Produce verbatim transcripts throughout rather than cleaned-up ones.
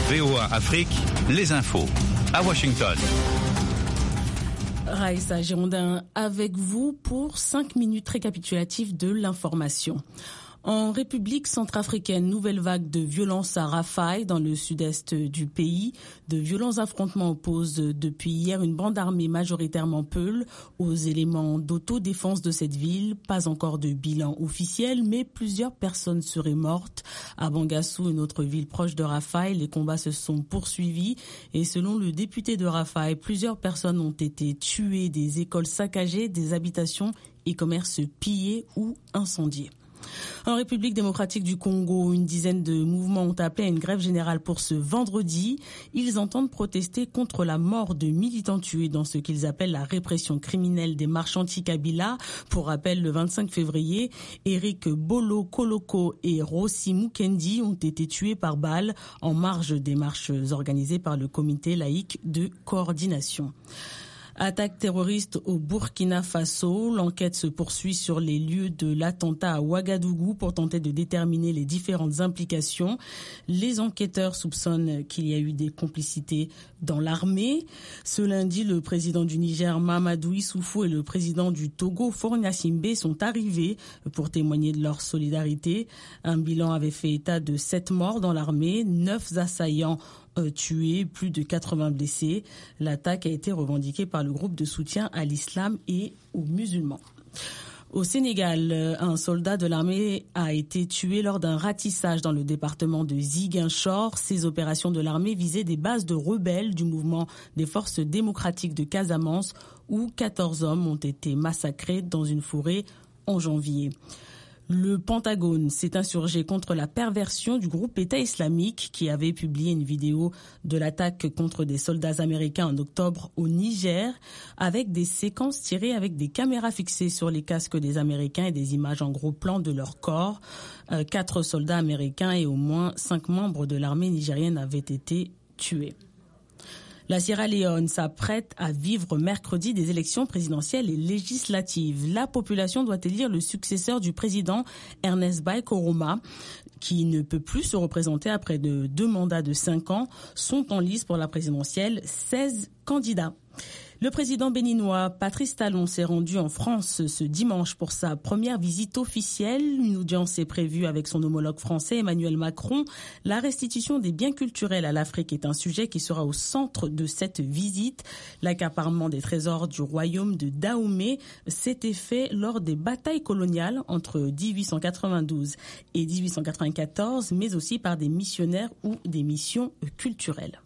V O A Afrique, les infos. À Washington. Raïssa Girondin avec vous pour cinq minutes récapitulatives de l'information. En République centrafricaine, nouvelle vague de violence à Rafah dans le sud-est du pays. De violents affrontements opposent depuis hier une bande armée majoritairement Peul aux éléments d'autodéfense de cette ville. Pas encore de bilan officiel, mais plusieurs personnes seraient mortes. À Bangassou, une autre ville proche de Rafah, les combats se sont poursuivis et selon le député de Rafah, plusieurs personnes ont été tuées, des écoles saccagées, des habitations et commerces pillés ou incendiés. En République démocratique du Congo, une dizaine de mouvements ont appelé à une grève générale pour ce vendredi. Ils entendent protester contre la mort de militants tués dans ce qu'ils appellent la répression criminelle des marches anti-Kabila. Pour rappel, le vingt-cinq février, Eric Bolo Koloko et Rossi Mukendi ont été tués par balle en marge des marches organisées par le comité laïque de coordination. Attaque terroriste au Burkina Faso. L'enquête se poursuit sur les lieux de l'attentat à Ouagadougou pour tenter de déterminer les différentes implications. Les enquêteurs soupçonnent qu'il y a eu des complicités dans l'armée. Ce lundi, le président du Niger, Mahamadou Issoufou, et le président du Togo, Faure Gnassingbé, sont arrivés pour témoigner de leur solidarité. Un bilan avait fait état de sept morts dans l'armée, neuf assaillants tués, plus de quatre-vingts blessés. L'attaque a été revendiquée par le groupe de soutien à l'islam et aux musulmans. Au Sénégal, un soldat de l'armée a été tué lors d'un ratissage dans le département de Ziguinchor. Ces opérations de l'armée visaient des bases de rebelles du mouvement des forces démocratiques de Casamance où quatorze hommes ont été massacrés dans une forêt en janvier. Le Pentagone s'est insurgé contre la perversion du groupe État islamique qui avait publié une vidéo de l'attaque contre des soldats américains en octobre au Niger avec des séquences tirées avec des caméras fixées sur les casques des Américains et des images en gros plan de leur corps. Euh, quatre soldats américains et au moins cinq membres de l'armée nigérienne avaient été tués. La Sierra Leone s'apprête à vivre mercredi des élections présidentielles et législatives. La population doit élire le successeur du président Ernest Bai Koroma, qui ne peut plus se représenter après de deux mandats de cinq ans. Sont en lice pour la présidentielle seize candidats. Le président béninois Patrice Talon s'est rendu en France ce dimanche pour sa première visite officielle. Une audience est prévue avec son homologue français Emmanuel Macron. La restitution des biens culturels à l'Afrique est un sujet qui sera au centre de cette visite. L'accaparement des trésors du royaume de Dahomey s'était fait lors des batailles coloniales entre dix-huit cent quatre-vingt-douze et dix-huit cent quatre-vingt-quatorze, mais aussi par des missionnaires ou des missions culturelles.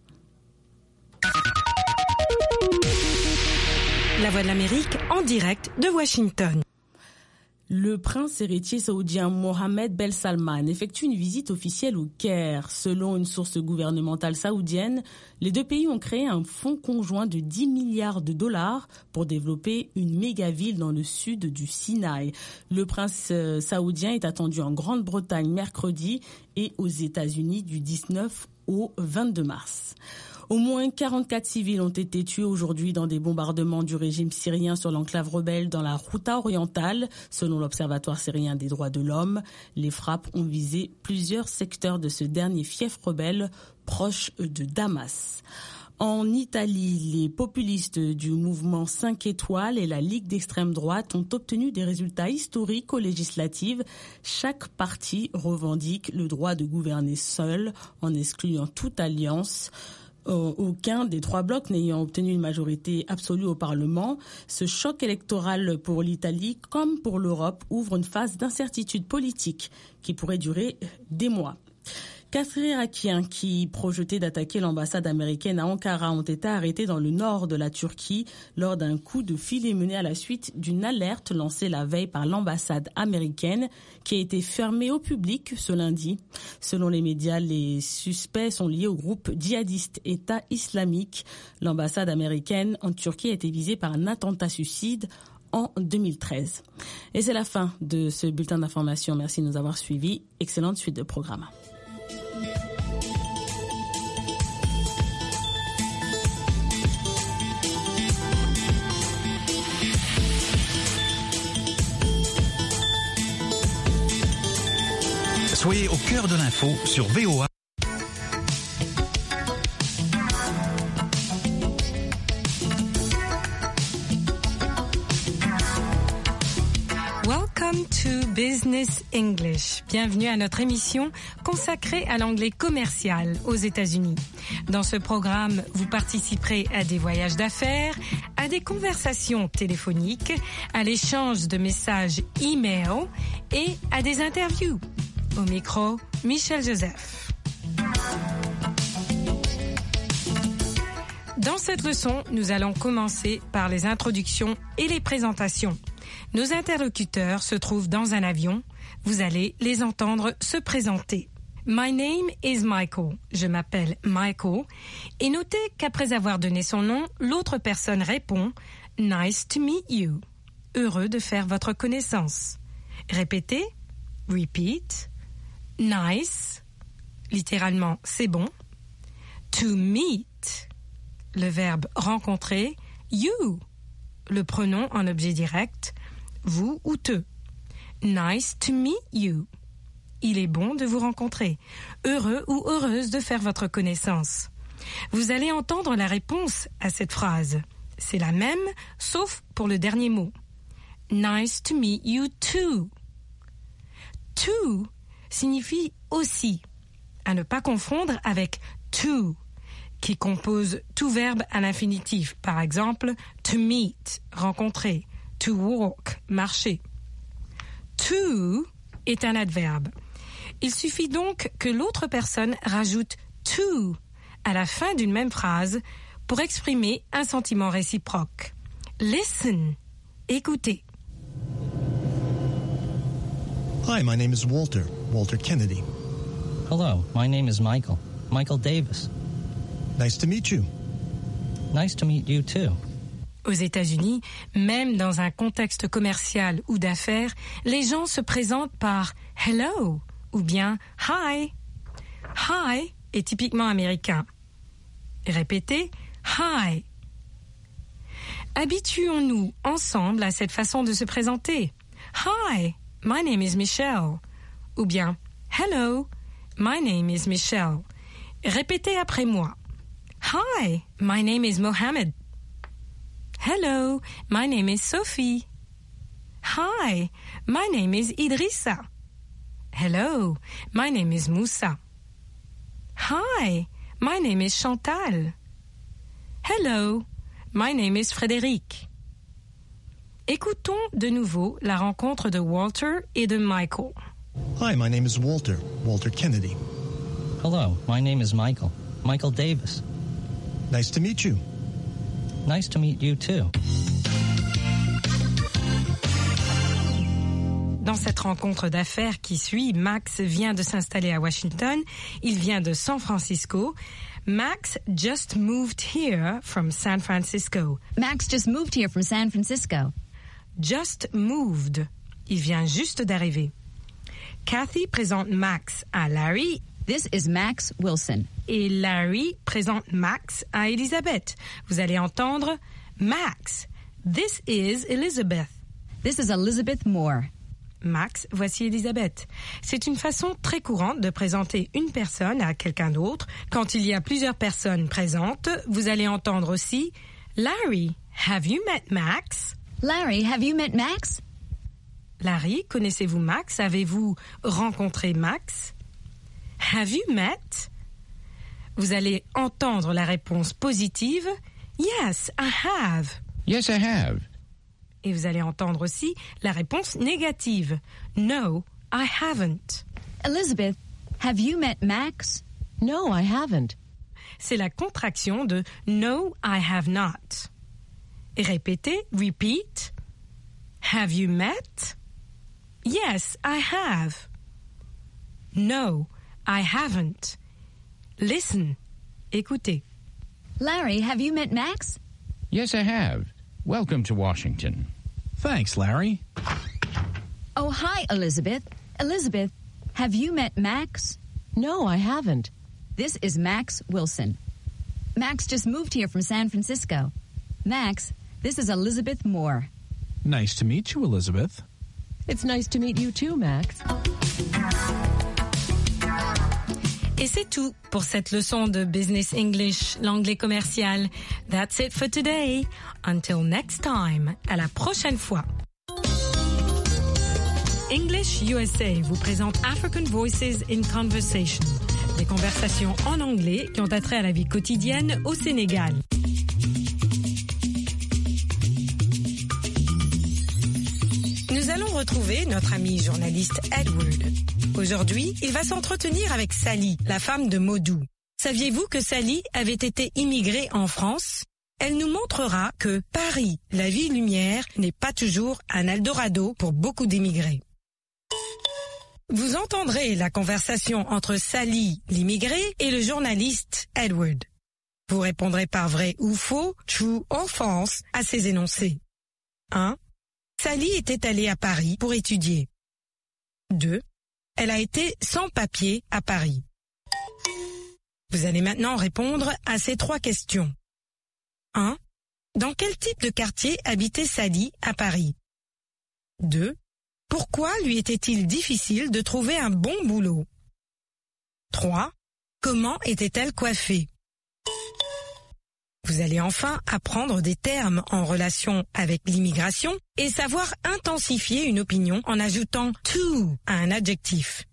La Voix de l'Amérique en direct de Washington. Le prince héritier saoudien Mohammed Ben Salman effectue une visite officielle au Caire. Selon une source gouvernementale saoudienne, les deux pays ont créé un fonds conjoint de dix milliards de dollars pour développer une méga-ville dans le sud du Sinaï. Le prince saoudien est attendu en Grande-Bretagne mercredi et aux États-Unis du dix-neuf au vingt-deux mars. Au moins quarante-quatre civils ont été tués aujourd'hui dans des bombardements du régime syrien sur l'enclave rebelle dans la Ghouta orientale. Selon l'Observatoire syrien des droits de l'homme, les frappes ont visé plusieurs secteurs de ce dernier fief rebelle proche de Damas. En Italie, les populistes du mouvement cinq étoiles et la Ligue d'extrême droite ont obtenu des résultats historiques aux législatives. Chaque parti revendique le droit de gouverner seul en excluant toute alliance. Aucun des trois blocs n'ayant obtenu une majorité absolue au Parlement. Ce choc électoral pour l'Italie, comme pour l'Europe, ouvre une phase d'incertitude politique qui pourrait durer des mois. Quatre Irakiens qui projetaient d'attaquer l'ambassade américaine à Ankara ont été arrêtés dans le nord de la Turquie lors d'un coup de filet mené à la suite d'une alerte lancée la veille par l'ambassade américaine qui a été fermée au public ce lundi. Selon les médias, les suspects sont liés au groupe djihadiste État islamique. L'ambassade américaine en Turquie a été visée par un attentat suicide en deux mille treize. Et c'est la fin de ce bulletin d'information. Merci de nous avoir suivis. Excellente suite de programme. Soyez au cœur de l'info sur V O A. Business English. Bienvenue à notre émission consacrée à l'anglais commercial aux États-Unis. Dans ce programme, vous participerez à des voyages d'affaires, à des conversations téléphoniques, à l'échange de messages e-mail et à des interviews. Au micro, Michel Joseph. Dans cette leçon, nous allons commencer par les introductions et les présentations. Nos interlocuteurs se trouvent dans un avion. Vous allez les entendre se présenter. My name is Michael. Je m'appelle Michael. Et notez qu'après avoir donné son nom, l'autre personne répond « Nice to meet you ». Heureux de faire votre connaissance. Répétez. Repeat. Nice. Littéralement, c'est bon. To meet. Le verbe rencontrer. You. Le pronom en objet direct. Vous ou te. Nice to meet you. Il est bon de vous rencontrer. Heureux ou heureuse de faire votre connaissance. Vous allez entendre la réponse à cette phrase. C'est la même, sauf pour le dernier mot. Nice to meet you too. To signifie aussi, à ne pas confondre avec to, qui compose tout verbe à l'infinitif. Par exemple, to meet, rencontrer, to walk, marcher. To est un adverbe. Il suffit donc que l'autre personne rajoute to à la fin d'une même phrase pour exprimer un sentiment réciproque. Listen, écoutez. Hi, my name is Walter, Walter Kennedy. Hello, my name is Michael, Michael Davis. Nice to meet you. Nice to meet you too. Aux États-Unis, même dans un contexte commercial ou d'affaires, les gens se présentent par « hello » ou bien « hi ». « Hi » est typiquement américain. Répétez « hi ». Habituons-nous ensemble à cette façon de se présenter. « Hi, my name is Michelle » ou bien « hello, my name is Michelle ». Répétez après moi. « Hi, my name is Mohammed ». Hello, my name is Sophie. Hi, my name is Idrissa. Hello, my name is Moussa. Hi, my name is Chantal. Hello, my name is Frédéric. Écoutons de nouveau la rencontre de Walter et de Michael. Hi, my name is Walter, Walter Kennedy. Hello, my name is Michael, Michael Davis. Nice to meet you. Nice to meet you too. Dans cette rencontre d'affaires qui suit, Max vient de s'installer à Washington. Il vient de San Francisco. Max just moved here from San Francisco. Max just moved here from San Francisco. Just moved. Il vient juste d'arriver. Kathy présente Max à Larry. This is Max Wilson. Et Larry présente Max à Elizabeth. Vous allez entendre Max. This is Elizabeth. This is Elizabeth Moore. Max, voici Elizabeth. C'est une façon très courante de présenter une personne à quelqu'un d'autre. Quand il y a plusieurs personnes présentes, vous allez entendre aussi Larry, have you met Max? Larry, have you met Max? Larry, connaissez-vous Max? Avez-vous rencontré Max? Have you met? Vous allez entendre la réponse positive. Yes, I have. Yes, I have. Et vous allez entendre aussi la réponse négative. No, I haven't. Elizabeth, have you met Max? No, I haven't. C'est la contraction de No, I have not. Et répétez, repeat. Have you met? Yes, I have. No, I haven't. Listen. Écoutez. Larry, have you met Max? Yes, I have. Welcome to Washington. Thanks, Larry. Oh, hi, Elizabeth. Elizabeth, have you met Max? No, I haven't. This is Max Wilson. Max just moved here from San Francisco. Max, this is Elizabeth Moore. Nice to meet you, Elizabeth. It's nice to meet you too, Max. Et c'est tout pour cette leçon de Business English, l'anglais commercial. That's it for today. Until next time. À la prochaine fois. English U S A vous présente African Voices in Conversation, des conversations en anglais qui ont attrait à la vie quotidienne au Sénégal. Nous allons retrouver notre ami journaliste Edward. Aujourd'hui, il va s'entretenir avec Sally, la femme de Modou. Saviez-vous que Sally avait été immigrée en France ? Elle nous montrera que Paris, la ville-lumière, n'est pas toujours un Eldorado pour beaucoup d'immigrés. Vous entendrez la conversation entre Sally, l'immigrée, et le journaliste Edward. Vous répondrez par vrai ou faux, true or false, à ces énoncés. un. Sally était allée à Paris pour étudier. deux. Elle a été sans papier à Paris. Vous allez maintenant répondre à ces trois questions. un. Dans quel type de quartier habitait Sally à Paris ? deux. Pourquoi lui était-il difficile de trouver un bon boulot ? trois. Comment était-elle coiffée ? Vous allez enfin apprendre des termes en relation avec l'immigration et savoir intensifier une opinion en ajoutant to à un adjectif.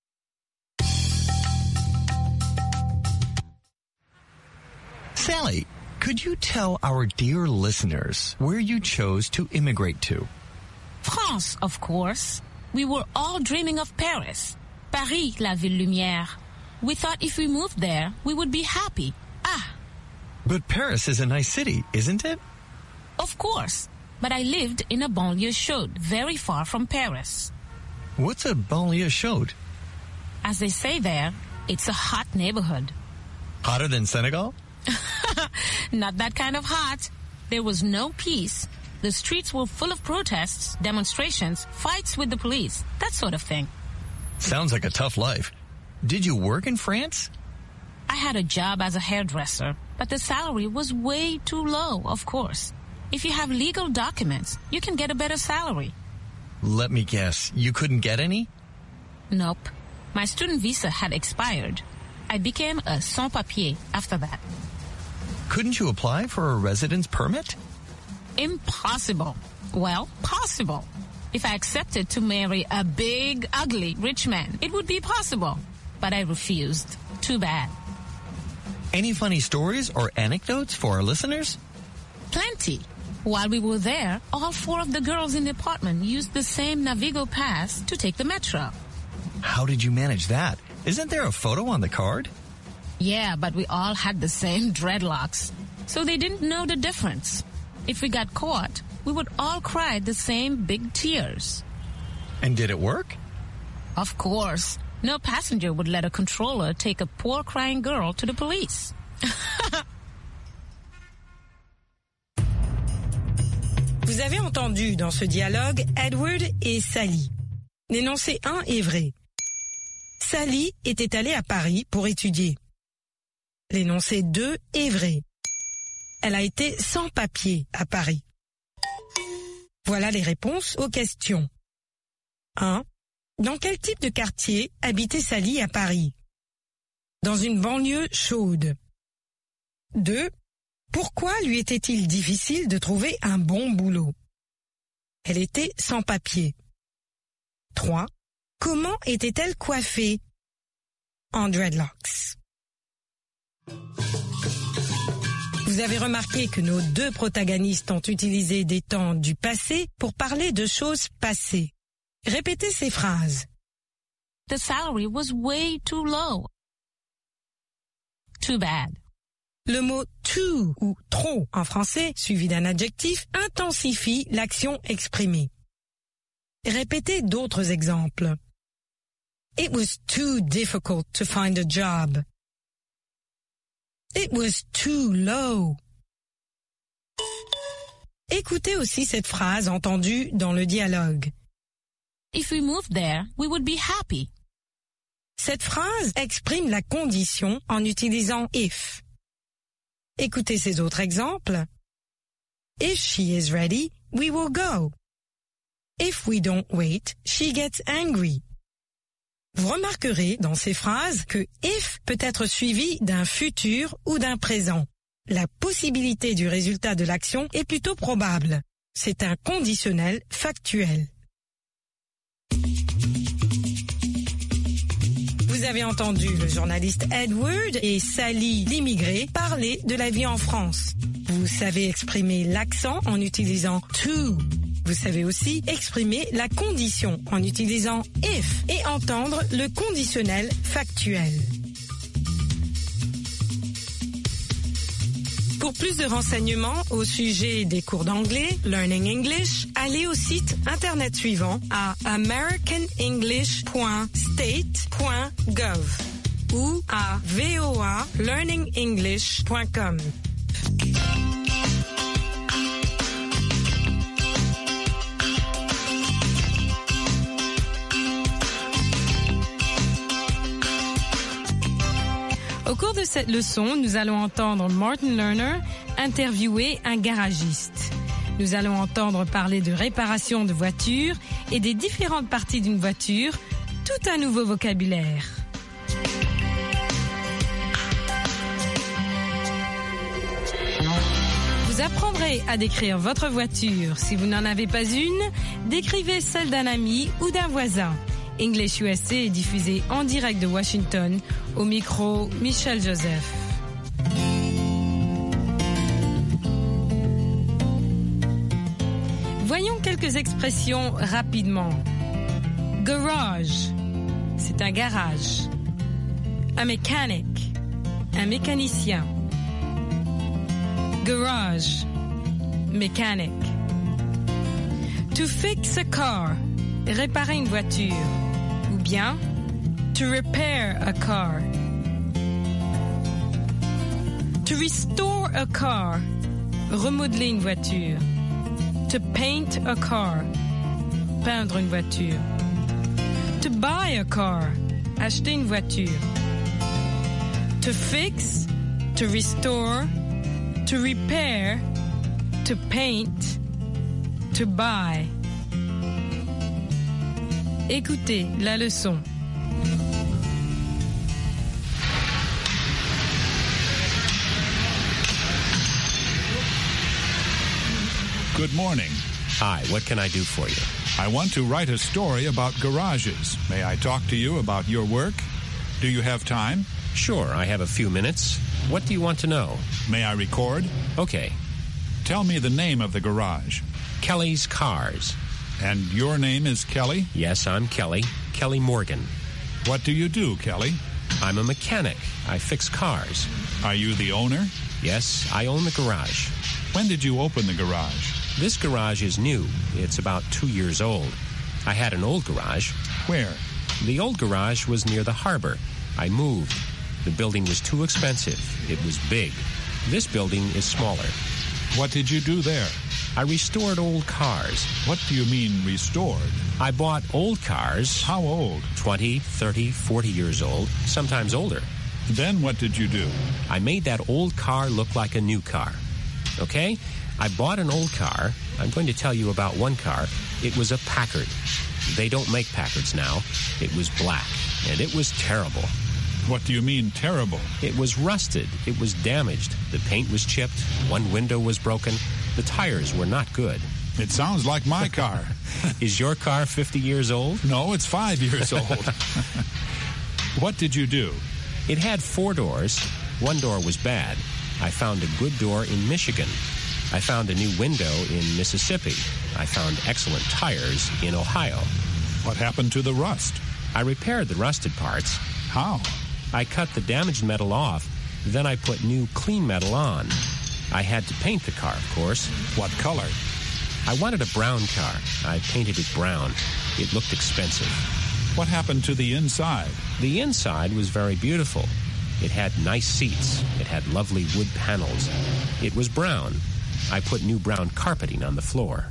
Sally, could you tell our dear listeners where you chose to immigrate to? France, of course. We were all dreaming of Paris. Paris, la ville lumière. We thought if we moved there, we would be happy. Ah! But Paris is a nice city, isn't it? Of course. But I lived in a banlieue chaude, very far from Paris. What's a banlieue chaude? As they say there, it's a hot neighborhood. Hotter than Senegal? Not that kind of hot. There was no peace. The streets were full of protests, demonstrations, fights with the police, that sort of thing. Sounds like a tough life. Did you work in France? I had a job as a hairdresser, but the salary was way too low, of course. If you have legal documents, you can get a better salary. Let me guess, you couldn't get any? Nope. My student visa had expired. I became a sans-papier after that. Couldn't you apply for a residence permit? Impossible. Well, possible. If I accepted to marry a big, ugly, rich man, it would be possible. But I refused. Too bad. Any funny stories or anecdotes for our listeners? Plenty. While we were there, all four of the girls in the apartment used the same Navigo pass to take the metro. How did you manage that? Isn't there a photo on the card? Yeah, but we all had the same dreadlocks. So they didn't know the difference. If we got caught, we would all cry the same big tears. And did it work? Of course. No passenger would let a controller take a poor crying girl to the police. Vous avez entendu dans ce dialogue Edward et Sally. L'énoncé un est vrai. Sally était allée à Paris pour étudier. L'énoncé deux est vrai. Elle a été sans papier à Paris. Voilà les réponses aux questions. un. Dans quel type de quartier habitait Sally à Paris ? Dans une banlieue chaude. deux. Pourquoi lui était-il difficile de trouver un bon boulot ? Elle était sans papier. trois. Comment était-elle coiffée ? En dreadlocks. Vous avez remarqué que nos deux protagonistes ont utilisé des temps du passé pour parler de choses passées. Répétez ces phrases. The salary was way too low. Too bad. Le mot too ou trop en français, suivi d'un adjectif, intensifie l'action exprimée. Répétez d'autres exemples. It was too difficult to find a job. It was too low. Écoutez aussi cette phrase entendue dans le dialogue. If we moved there, we would be happy. Cette phrase exprime la condition en utilisant if. Écoutez ces autres exemples. If she is ready, we will go. If we don't wait, she gets angry. Vous remarquerez dans ces phrases que if peut être suivi d'un futur ou d'un présent. La possibilité du résultat de l'action est plutôt probable. C'est un conditionnel factuel. Vous avez entendu le journaliste Edward et Sally, l'immigré, parler de la vie en France. Vous savez exprimer l'accent en utilisant to. Vous savez aussi exprimer la condition en utilisant if et entendre le conditionnel factuel. Pour plus de renseignements au sujet des cours d'anglais, Learning English, allez au site internet suivant à american english point state point gov ou à v o a learning english point com. Au cours de cette leçon, nous allons entendre Martin Lerner interviewer un garagiste. Nous allons entendre parler de réparation de voitures et des différentes parties d'une voiture, tout un nouveau vocabulaire. Vous apprendrez à décrire votre voiture. Si vous n'en avez pas une, décrivez celle d'un ami ou d'un voisin. English U S A est diffusé en direct de Washington, au micro Michel Joseph. Voyons quelques expressions rapidement. Garage, c'est un garage. Un mechanic, un mécanicien. Garage, mechanic. To fix a car, réparer une voiture. Ou bien, to repair a car. To restore a car, remodeler une voiture. To paint a car, peindre une voiture. To buy a car, acheter une voiture. To fix, to restore, to repair, to paint, to buy. Écoutez la leçon. Good morning. Hi, what can I do for you? I want to write a story about garages. May I talk to you about your work? Do you have time? Sure, I have a few minutes. What do you want to know? May I record? Okay. Tell me the name of the garage. Kelly's Cars. And your name is Kelly? Yes, I'm Kelly. Kelly Morgan. What do you do, Kelly? I'm a mechanic. I fix cars. Are you the owner? Yes, I own the garage. When did you open the garage? This garage is new. It's about two years old. I had an old garage. Where? The old garage was near the harbor. I moved. The building was too expensive. It was big. This building is smaller. What did you do there? I restored old cars. What do you mean, restored? I bought old cars. How old? twenty, thirty, forty years old, sometimes older. Then what did you do? I made that old car look like a new car. Okay? I bought an old car. I'm going to tell you about one car. It was a Packard. They don't make Packards now. It was black, and it was terrible. What do you mean, terrible? It was rusted. It was damaged. The paint was chipped. One window was broken. The tires were not good. It sounds like my car. Is your car fifty years old? No, it's five years old. What did you do? It had four doors. One door was bad. I found a good door in Michigan. I found a new window in Mississippi. I found excellent tires in Ohio. What happened to the rust? I repaired the rusted parts. How? I cut the damaged metal off. Then I put new clean metal on. I had to paint the car, of course. What color? I wanted a brown car. I painted it brown. It looked expensive. What happened to the inside? The inside was very beautiful. It had nice seats. It had lovely wood panels. It was brown. I put new brown carpeting on the floor.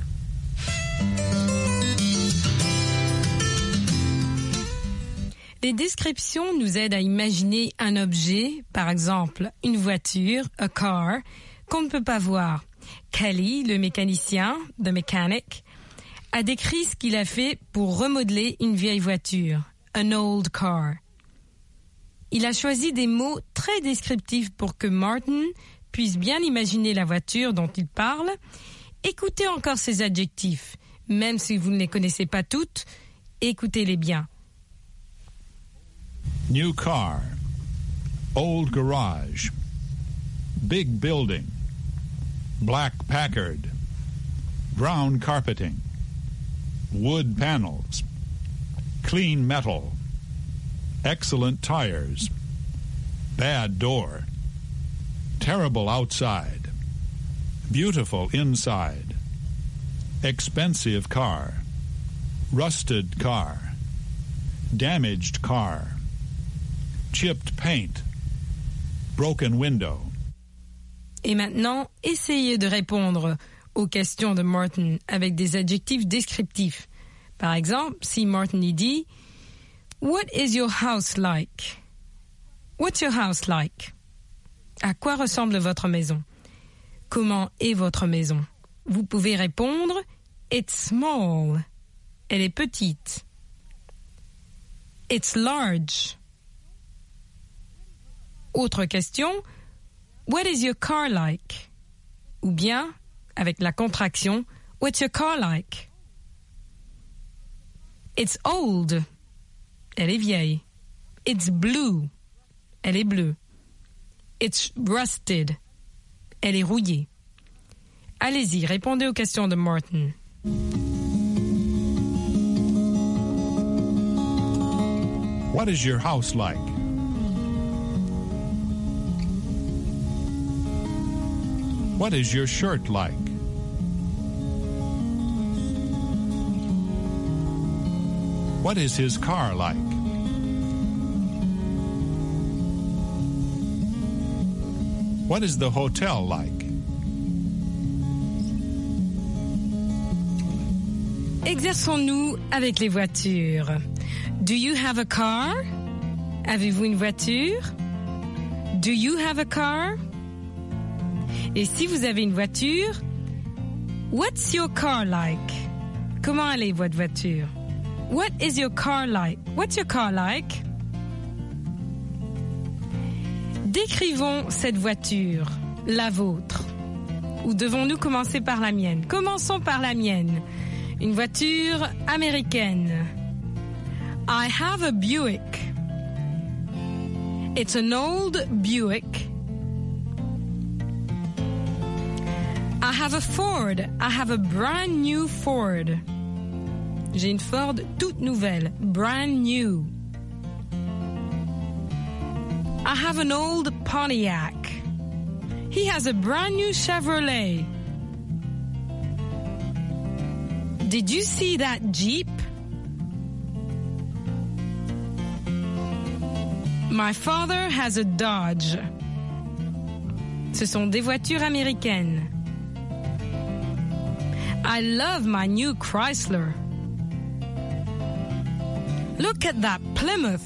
Les descriptions nous aident à imaginer un objet, par exemple une voiture, a car, qu'on ne peut pas voir. Kelly, le mécanicien, the mechanic, a décrit ce qu'il a fait pour remodeler une vieille voiture, an old car. Il a choisi des mots très descriptifs pour que Martin puisse bien imaginer la voiture dont il parle. Écoutez encore ces adjectifs, même si vous ne les connaissez pas toutes, écoutez-les bien. New car. Old garage. Big building. Black Packard. Brown carpeting. Wood panels. Clean metal. Excellent tires. Bad door. Terrible outside. Beautiful inside. Expensive car. Rusted car. Damaged car. Chipped paint. Broken window. Et maintenant, essayez de répondre aux questions de Martin avec des adjectifs descriptifs. Par exemple, si Martin y dit « What is your house like? » What's your house like? À quoi ressemble votre maison? Comment est votre maison? Vous pouvez répondre « It's small ». Elle est petite. « It's large ». Autre question, « What is your car like? » Ou bien, avec la contraction, « What's your car like? » It's old. Elle est vieille. It's blue. Elle est bleue. It's rusted. Elle est rouillée. Allez-y, répondez aux questions de Martin. What is your house like? What is your shirt like? What is his car like? What is the hotel like? Exerçons-nous avec les voitures. Do you have a car? Avez-vous une voiture? Do you have a car? Et si vous avez une voiture, what's your car like? Comment allez votre voiture? What is your car like? What's your car like? Décrivons cette voiture, la vôtre. Ou devons-nous commencer par la mienne? Commençons par la mienne. Une voiture américaine. I have a Buick. It's an old Buick. I have a Ford. I have a brand new Ford. J'ai une Ford toute nouvelle, brand new. I have an old Pontiac. He has a brand new Chevrolet. Did you see that Jeep? My father has a Dodge. Ce sont des voitures américaines. I love my new Chrysler. Look at that Plymouth.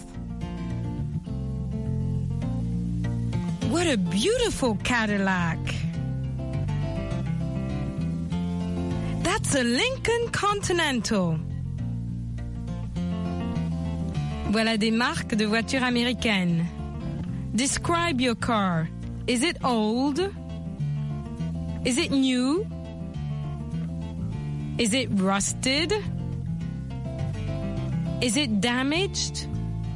What a beautiful Cadillac. That's a Lincoln Continental. Voilà des marques de voitures américaines. Describe your car. Is it old? Is it new? Is it rusted? Is it damaged?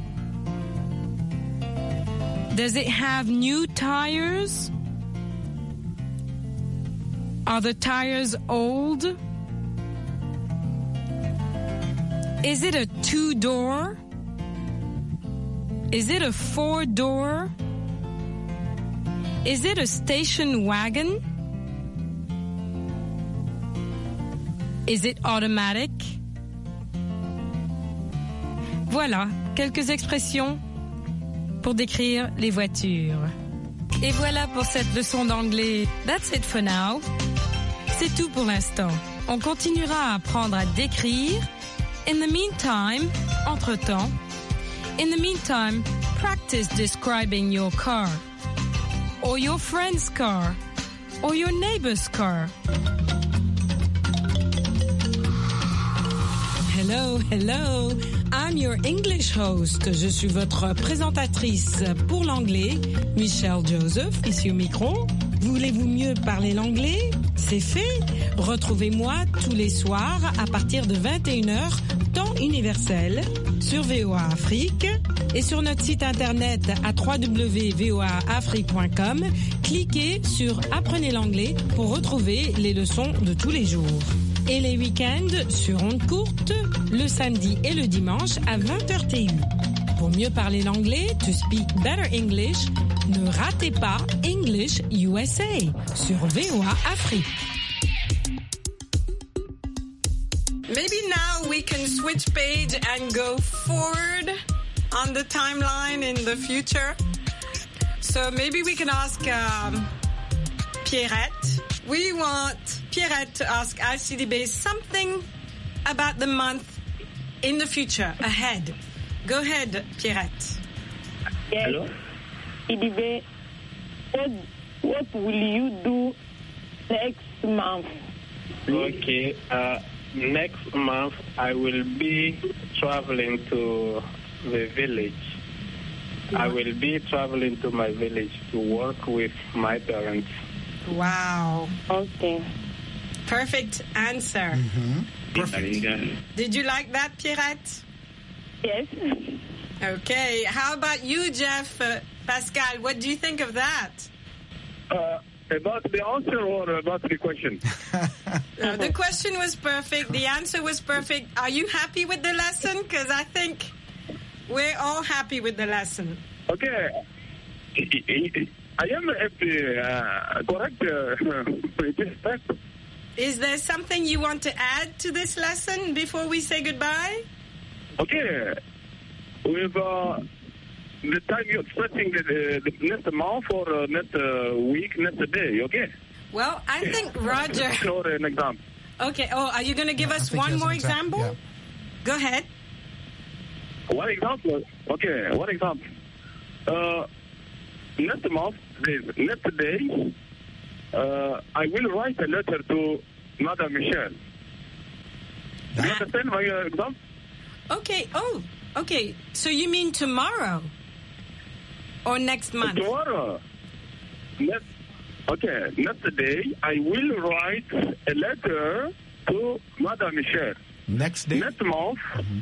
Does it have new tires? Are the tires old? Is it a two-door? Is it a four-door? Is it a station wagon? Is it automatic? Voilà, quelques expressions pour décrire les voitures. Et voilà pour cette leçon d'anglais. That's it for now. C'est tout pour l'instant. On continuera à apprendre à décrire. In the meantime, entre-temps, in the meantime, practice describing your car, or your friend's car, or your neighbor's car. Hello, hello. I'm your English host. Je suis votre présentatrice pour l'anglais, Michelle Joseph, ici au micro. Voulez-vous mieux parler l'anglais? C'est fait. Retrouvez-moi tous les soirs à partir de vingt et une heures, temps universel, sur V O A Afrique. Et sur notre site internet à w w w point voa afrique point com, cliquez sur Apprenez l'anglais pour retrouver les leçons de tous les jours. Et les week-ends sur ondes courtes, le samedi et le dimanche à vingt heures T U. Pour mieux parler l'anglais, to speak better English, ne ratez pas English U S A sur V O A Afrique. Maybe now we can switch page and go forward on the timeline in the future. So maybe we can ask um, Pierrette. We want Pierrette to ask Alcidibe something about the month in the future, ahead. Go ahead, Pierrette. Yes. Hello? Alcidibe, what, what will you do next month? Okay, uh, next month I will be traveling to the village. I will be traveling to my village to work with my parents. Wow. Okay. Perfect answer. Mm-hmm. Perfect. Did you like that, Pierrette? Yes. Okay. How about you, Jeff? Uh, Pascal, what do you think of that? Uh, about the answer or about the question? uh, the question was perfect. The answer was perfect. Are you happy with the lesson? Because I think we're all happy with the lesson. Okay. I am happy. Uh, correct. Uh, Is there something you want to add to this lesson before we say goodbye? Okay. With uh, the time you're expecting the, the next month or uh, next uh, week, next day, okay? Well, I okay. think Roger... Or an example. Okay. Oh, are you going to give yeah, us one more example? Yeah. Go ahead. One example? Okay, one example. Uh, next month, next day, uh, I will write a letter to Madame Michelle. Do you understand my uh, example? Okay. Oh, okay. So you mean tomorrow? Or next month? Tomorrow. Next, okay, next day, I will write a letter to Madame Michelle. Next day? Next month. Mm-hmm.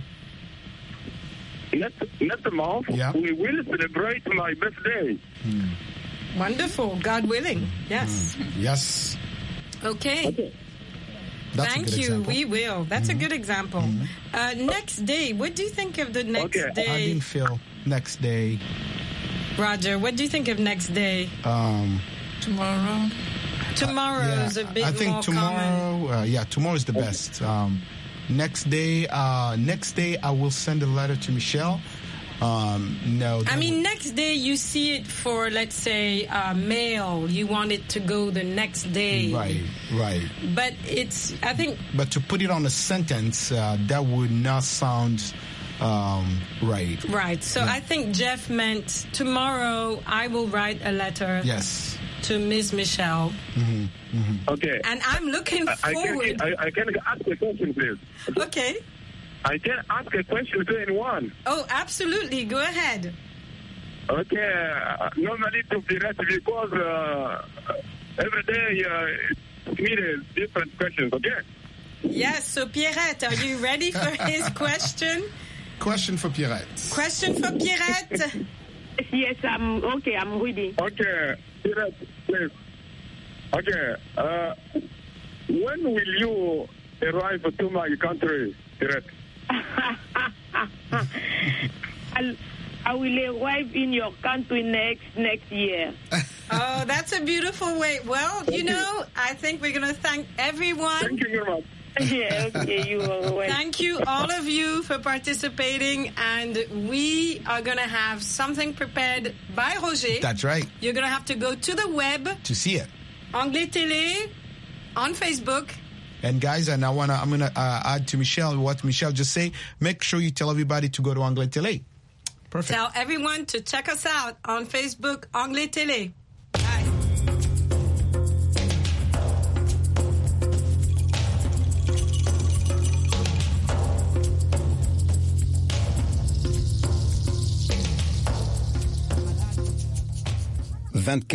Next, next month, yeah. we will celebrate my birthday. Mm. Wonderful. God willing. Yes. Mm. Yes. Okay. okay. That's Thank a good you. Example. We will. That's mm-hmm. a good example. Mm-hmm. Uh, next day. What do you think of the next okay. day? I didn't feel next day. Roger, what do you think of next day? Um, tomorrow. Tomorrow's uh, yeah, a bit I think more tomorrow. Uh, yeah, tomorrow is the best. Um, next day. Uh, next day, I will send a letter to Michelle. Um, no. I mean, next day you see it for, let's say, uh, mail. You want it to go the next day. Right, right. But it's, I think... But to put it on a sentence, uh, that would not sound um, right. Right. So yeah. I think Jeff meant tomorrow I will write a letter. Yes. To Miss Michelle. Mm-hmm, mm-hmm. Okay. And I'm looking forward... I can, I, I can ask a question, please. Okay. I can ask a question to anyone. Oh, absolutely. Go ahead. Okay. Uh, normally to be rest because uh, every day uh, it needs different questions, okay? Yes. So, Pierrette, are you ready for his question? Question for Pierrette. Question for Pierrette? Yes, I'm okay. I'm ready. Okay. Pierrette, please. Okay. Uh, when will you arrive to my country, Pierrette? I'll, I will arrive in your country next next year. Oh, that's a beautiful way. Well, you know, I think we're going to thank everyone. Thank you very much. Yeah, okay, you are welcome. Thank you, all of you, for participating. And we are going to have something prepared by Roger. That's right. You're going to have to go to the web. To see it. Anglais Télé on Facebook. And guys, and I wanna, I'm gonna uh, add to Michelle what Michelle just said. Make sure you tell everybody to go to Anglais Télé. Perfect. Tell everyone to check us out on Facebook, Anglais Télé. Bye.